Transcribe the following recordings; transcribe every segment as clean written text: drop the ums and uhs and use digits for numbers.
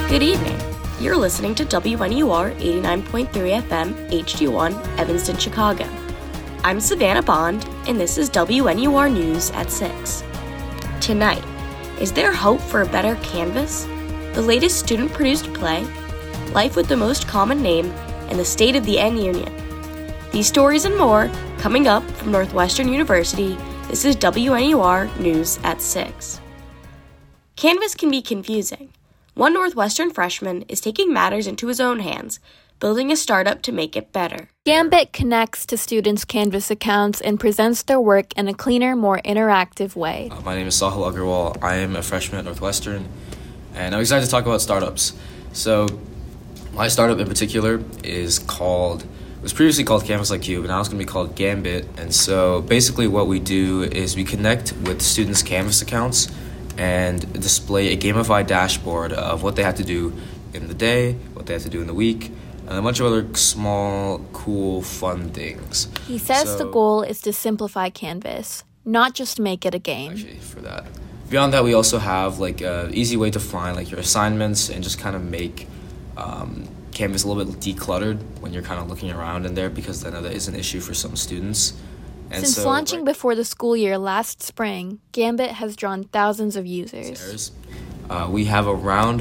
Good evening. You're listening to WNUR 89.3 FM HD1 Evanston, Chicago. I'm Savannah Bond, and this is WNUR News at 6. Tonight, is there hope for a better Canvas? The latest student-produced play, Life with the Most Common Name, and the State of the N Union. These stories and more coming up from Northwestern University. This is WNUR News at 6. Canvas can be confusing. One Northwestern freshman is taking matters into his own hands, building a startup to make it better. Gambit connects to students' Canvas accounts and presents their work in a cleaner, more interactive way. My name is Sahil Agarwal. I am a freshman at Northwestern, and I'm excited to talk about startups. So, my startup in particular was previously called Canvas IQ, but now it's going to be called Gambit. And so, basically what we do is we connect with students' Canvas accounts and display a gamified dashboard of what they have to do in the day, what they have to do in the week, and a bunch of other small, cool, fun things. He says the goal is to simplify Canvas, not just make it a game. Actually, for that. Beyond that, we also have an easy way to find your assignments and just kind of make Canvas a little bit decluttered when you're kind of looking around in there, because I know that is an issue for some students. And Since launching before the school year last spring, Gambit has drawn thousands of users. We have around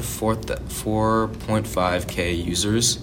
4.5K users,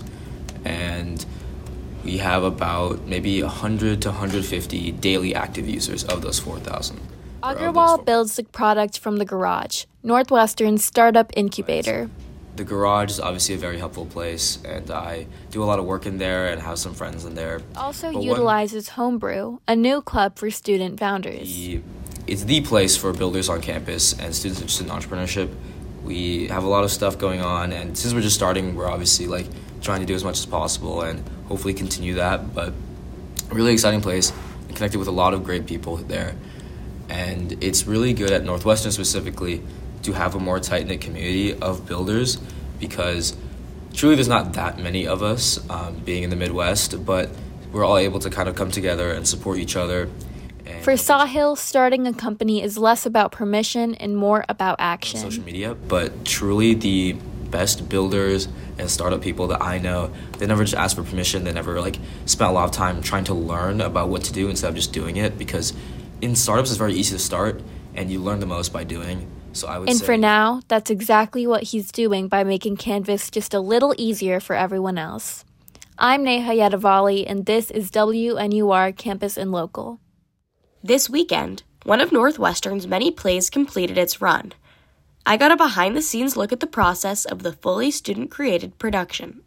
and we have about maybe 100 to 150 daily active users of those 4,000. Agarwal builds the product from The Garage, Northwestern's startup incubator. The Garage is obviously a very helpful place, and I do a lot of work in there and have some friends in there. Also utilizes Homebrew, a new club for student founders. It's the place for builders on campus and students interested in entrepreneurship. We have a lot of stuff going on, and since we're just starting, we're obviously trying to do as much as possible and hopefully continue that. But a really exciting place, and connected with a lot of great people there. And it's really good at Northwestern specifically to have a more tight-knit community of builders, because truly there's not that many of us being in the Midwest, but we're all able to kind of come together and support each other. For Sahil, starting a company is less about permission and more about action. Social media, but truly the best builders and startup people that I know, they never just ask for permission. They never spent a lot of time trying to learn about what to do instead of just doing it, because in startups it's very easy to start and you learn the most by doing. So I would and say, for now, that's exactly what he's doing by making Canvas just a little easier for everyone else. I'm Neha Yadavali, and this is WNUR Campus and Local. This weekend, one of Northwestern's many plays completed its run. I got a behind-the-scenes look at the process of the fully student-created production.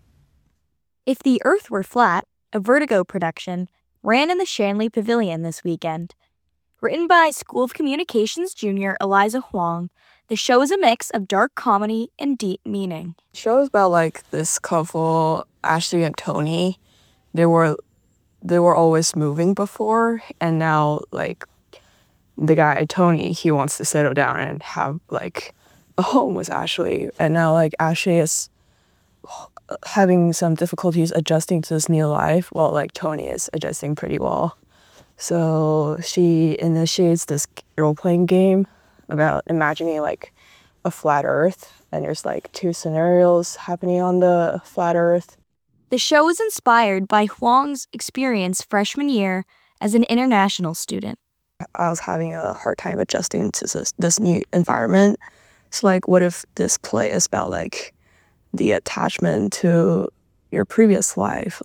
If the Earth Were Flat, a Vertigo production, ran in the Shanley Pavilion this weekend. Written by School of Communications junior Eliza Huang, the show is a mix of dark comedy and deep meaning. The show is about this couple, Ashley and Tony. They were always moving before, and now the guy Tony, he wants to settle down and have a home with Ashley, and now Ashley is having some difficulties adjusting to this new life, while Tony is adjusting pretty well. So she initiates this role-playing game about imagining a flat Earth, and there's two scenarios happening on the flat Earth. The show is inspired by Huang's experience freshman year as an international student. I was having a hard time adjusting to this new environment. So what if this play is about the attachment to your previous life,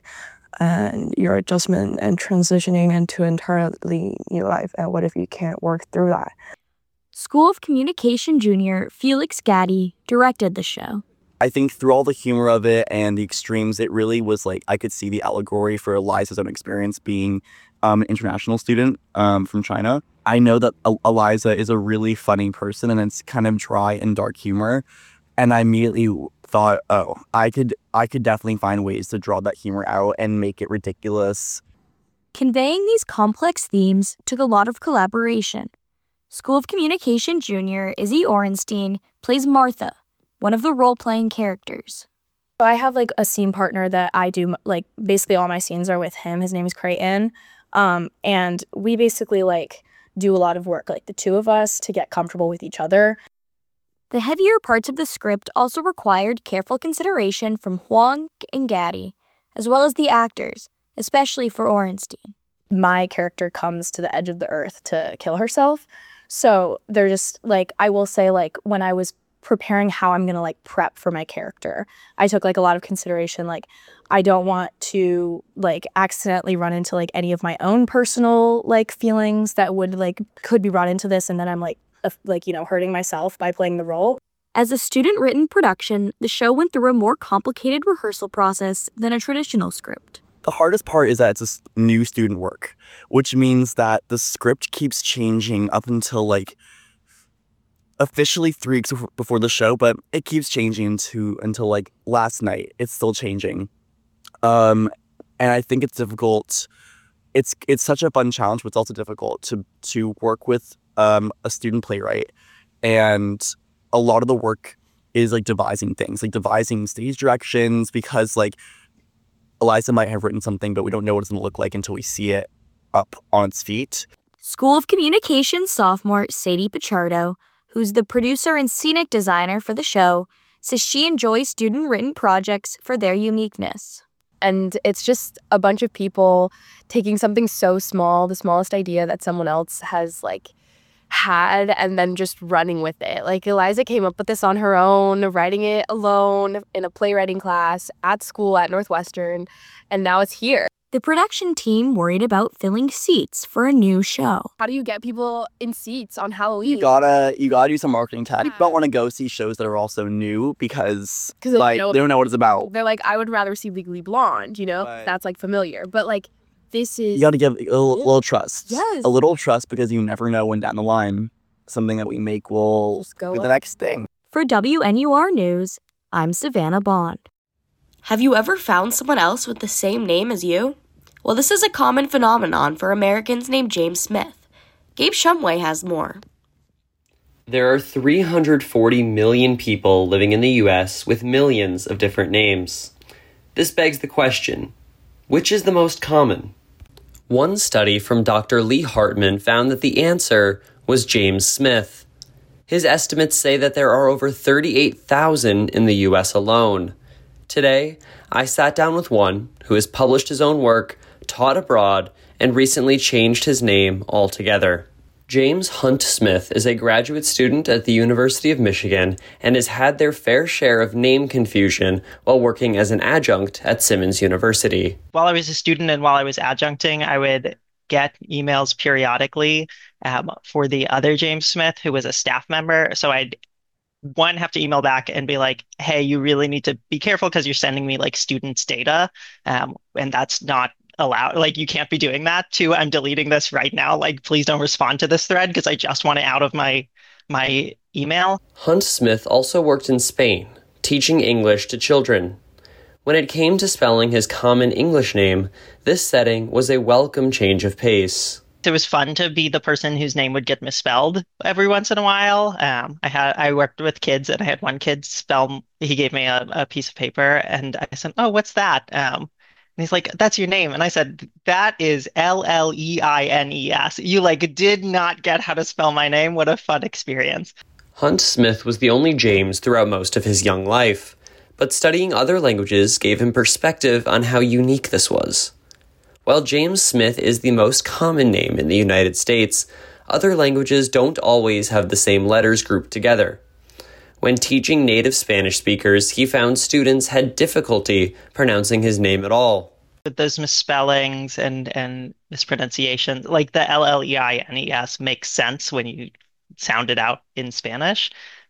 and your adjustment and transitioning into entirely new life, and what if you can't work through that? School of Communication junior Felix Gaddy directed the show. I think through all the humor of it and the extremes, it really was I could see the allegory for Eliza's own experience being an international student from China. I know that Eliza is a really funny person, and it's kind of dry and dark humor. And I immediately thought, I could definitely find ways to draw that humor out and make it ridiculous. Conveying these complex themes took a lot of collaboration. School of Communication junior Izzy Orenstein plays Martha, one of the role-playing characters. I have a scene partner that I do, basically all my scenes are with him. His name is Creighton. And we basically do a lot of work, the two of us, to get comfortable with each other. The heavier parts of the script also required careful consideration from Huang and Gaddy, as well as the actors, especially for Orenstein. My character comes to the edge of the earth to kill herself. So they're just I will say when I was preparing how I'm going to prep for my character, I took a lot of consideration. I don't want to accidentally run into any of my own personal feelings that would could be brought into this. And then I'm hurting myself by playing the role. As a student-written production, the show went through a more complicated rehearsal process than a traditional script. The hardest part is that it's a new student work, which means that the script keeps changing up until officially 3 weeks before the show, but it keeps changing until last night. It's still changing. And I think it's difficult. It's such a fun challenge, but it's also difficult to work with a student playwright. And a lot of the work is devising things, devising stage directions, because Eliza might have written something, but we don't know what it's going to look like until we see it up on its feet. School of Communications sophomore Sadie Pichardo, who's the producer and scenic designer for the show, says she enjoys student-written projects for their uniqueness. And it's just a bunch of people taking something so small, the smallest idea that someone else has had, and then just running with it. Eliza came up with this on her own, writing it alone in a playwriting class at school at Northwestern, and now it's here. The production team worried about filling seats for a new show. How do you get people in seats on Halloween? You gotta do some marketing tech. You don't want to go see shows that are also new because they don't know what it's about. They're I would rather see Legally Blonde, Right. That's familiar. But this is... You gotta give a little trust. Yes. A little trust, because you never know when down the line something that we make will Just go be the up. next thing. For WNUR News, I'm Savannah Bond. Have you ever found someone else with the same name as you? Well, this is a common phenomenon for Americans named James Smith. Gabe Shumway has more. There are 340 million people living in the U.S. with millions of different names. This begs the question, which is the most common? One study from Dr. Lee Hartman found that the answer was James Smith. His estimates say that there are over 38,000 in the U.S. alone. Today, I sat down with one who has published his own work, taught abroad, and recently changed his name altogether. James Hunt Smith is a graduate student at the University of Michigan and has had their fair share of name confusion while working as an adjunct at Simmons University. While I was a student and while I was adjuncting, I would get emails periodically for the other James Smith, who was a staff member. So I'd have to email back and be hey, you really need to be careful because you're sending me students' data, and that's not allowed. You can't be doing that. 2, I'm deleting this right now. Please don't respond to this thread because I just want it out of my email. Hunt Smith also worked in Spain, teaching English to children. When it came to spelling his common English name, this setting was a welcome change of pace. It was fun to be the person whose name would get misspelled every once in a while. I worked with kids, and I had one kid he gave me a piece of paper, and I said, "Oh, what's that?" And he's like, "That's your name." And I said, "That is Lleines. You did not get how to spell my name. What a fun experience." Hunt Smith was the only James throughout most of his young life, but studying other languages gave him perspective on how unique this was. While James Smith is the most common name in the United States, other languages don't always have the same letters grouped together. When teaching native Spanish speakers, he found students had difficulty pronouncing his name at all. With those misspellings and mispronunciations, the Lleines makes sense when you sound it out in Spanish.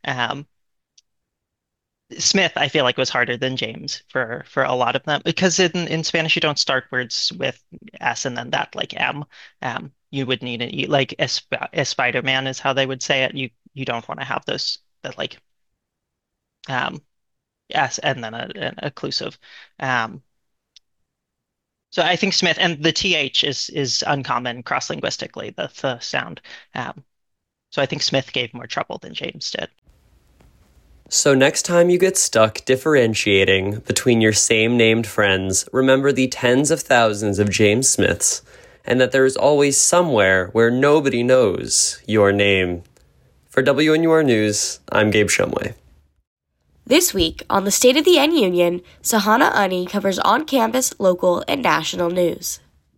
Smith, I feel was harder than James for a lot of them, because in Spanish you don't start words with S and then that M. You would need a Spider-Man is how they would say it. You don't want to have those that S and then an occlusive. So I think Smith, and the TH is uncommon cross-linguistically, the sound. So I think Smith gave more trouble than James did. So next time you get stuck differentiating between your same-named friends, remember the tens of thousands of James Smiths, and that there is always somewhere where nobody knows your name. For WNUR News, I'm Gabe Shumway. This week on the State of the N Union, Sahana Ani covers on-campus, local, and national news.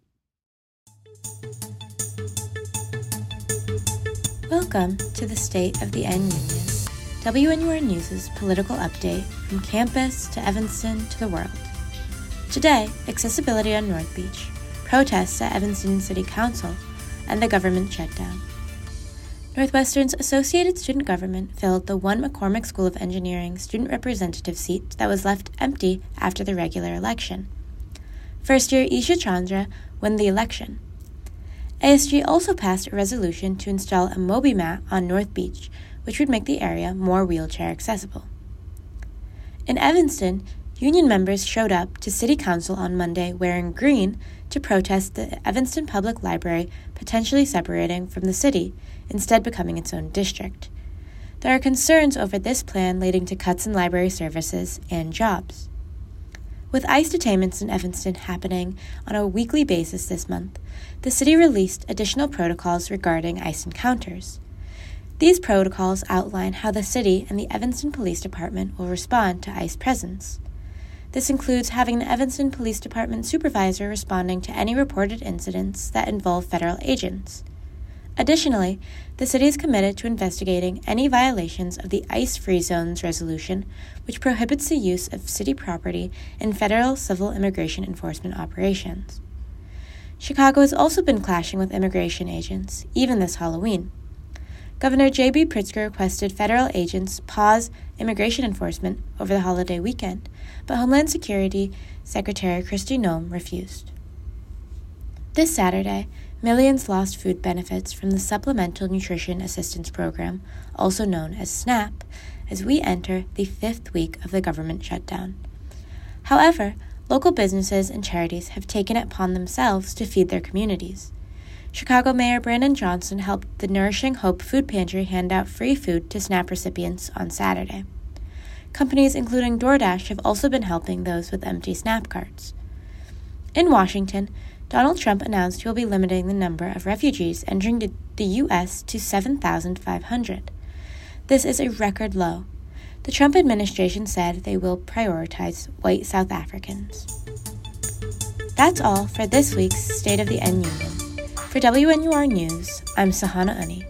Welcome to the State of the N Union, WNUR News' political update from campus to Evanston to the world. Today, accessibility on North Beach, protests at Evanston City Council, and the government shutdown. Northwestern's Associated Student Government filled the 1 McCormick School of Engineering student representative seat that was left empty after the regular election. First-year Isha Chandra won the election. ASG also passed a resolution to install a MobiMat on North Beach, which would make the area more wheelchair accessible. In Evanston, union members showed up to City Council on Monday wearing green to protest the Evanston Public Library potentially separating from the city, instead becoming its own district. There are concerns over this plan leading to cuts in library services and jobs. With ICE detainments in Evanston happening on a weekly basis this month, the city released additional protocols regarding ICE encounters. These protocols outline how the city and the Evanston Police Department will respond to ICE presence. This includes having the Evanston Police Department supervisor responding to any reported incidents that involve federal agents. Additionally, the city is committed to investigating any violations of the ICE Free Zones resolution, which prohibits the use of city property in federal civil immigration enforcement operations. Chicago has also been clashing with immigration agents, even this Halloween. Governor J.B. Pritzker requested federal agents pause immigration enforcement over the holiday weekend, but Homeland Security Secretary Kristi Noem refused. This Saturday, millions lost food benefits from the Supplemental Nutrition Assistance Program, also known as SNAP, as we enter the 5th week of the government shutdown. However, local businesses and charities have taken it upon themselves to feed their communities. Chicago Mayor Brandon Johnson helped the Nourishing Hope Food Pantry hand out free food to SNAP recipients on Saturday. Companies including DoorDash have also been helping those with empty SNAP cards. In Washington, Donald Trump announced he will be limiting the number of refugees entering the U.S. to 7,500. This is a record low. The Trump administration said they will prioritize white South Africans. That's all for this week's State of the N Union. For WNUR News, I'm Sahana Ani.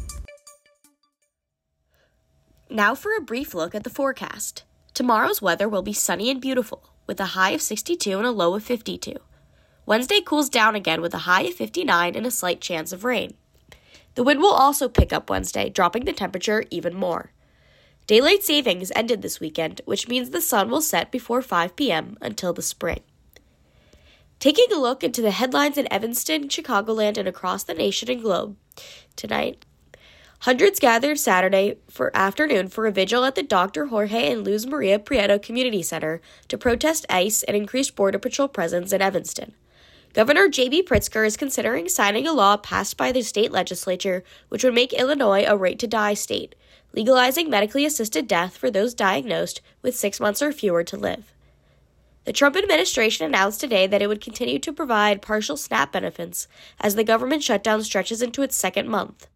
Now for a brief look at the forecast. Tomorrow's weather will be sunny and beautiful, with a high of 62 and a low of 52. Wednesday cools down again with a high of 59 and a slight chance of rain. The wind will also pick up Wednesday, dropping the temperature even more. Daylight savings ended this weekend, which means the sun will set before 5 p.m. until the spring. Taking a look into the headlines in Evanston, Chicagoland, and across the nation and globe. Tonight, hundreds gathered Saturday afternoon for a vigil at the Dr. Jorge and Luz Maria Prieto Community Center to protest ICE and increased Border Patrol presence in Evanston. Governor J.B. Pritzker is considering signing a law passed by the state legislature which would make Illinois a right-to-die state, legalizing medically assisted death for those diagnosed with 6 months or fewer to live. The Trump administration announced today that it would continue to provide partial SNAP benefits as the government shutdown stretches into its 2nd month.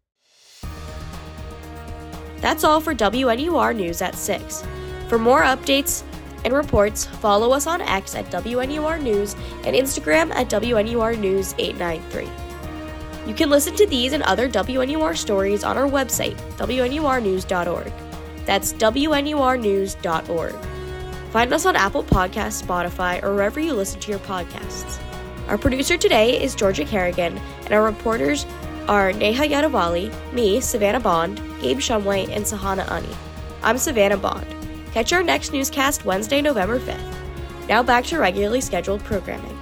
That's all for WNUR News at 6. For more updates and reports, follow us on X at WNUR News and Instagram at WNUR News 893. You can listen to these and other WNUR stories on our website, WNURnews.org. That's WNURnews.org. Find us on Apple Podcasts, Spotify, or wherever you listen to your podcasts. Our producer today is Georgia Kerrigan, and our reporters are Neha Yadavali, me, Savannah Bond, Gabe Shumway, and Sahana Ani. I'm Savannah Bond. Catch our next newscast Wednesday, November 5th. Now back to regularly scheduled programming.